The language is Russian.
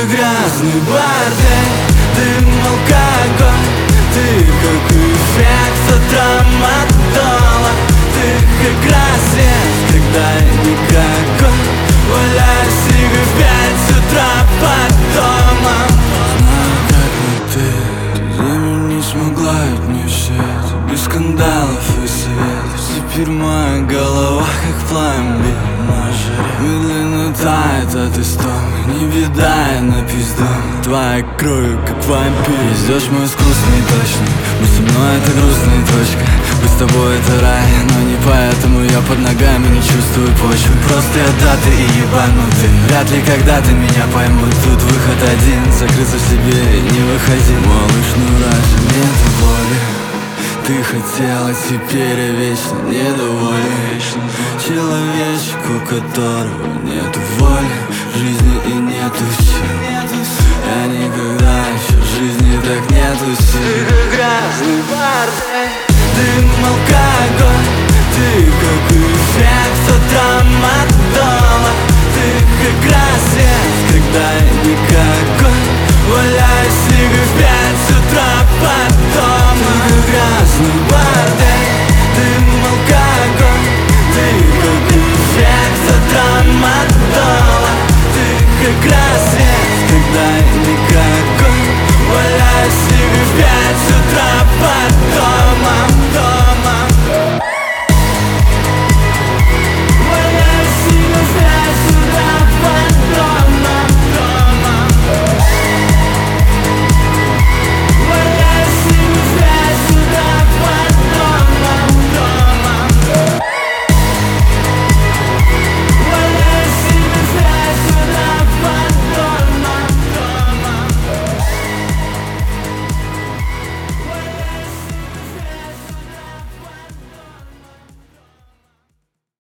грязный бордель, дым, алкоголь. Ты как эффект от трамадола. Ты как рассвет, когда никакой. Валяюсь и в 5 утра под домом. Знаю, как не ты зиму не смогла отнять свет. Без скандалов и света. Теперь моя голова как пламя на жаре. Медленно тает от истомы. Не беда, я на пизду. Твоя кровь как вампир. Везешь мою сквозь точно. Будь со мной это грустная точка. Быть с тобой это рай, но не поэтому я под ногами не чувствую почвы. Просто я даты и ебанутый. Вряд ли когда-то меня поймут. Тут выход один, закрыться в себе и не выходи. Малыш, ну разве нет воли? Ты хотела, теперь я вечно недоволен. Человечек, у которого нету воли, жизни и нету сил.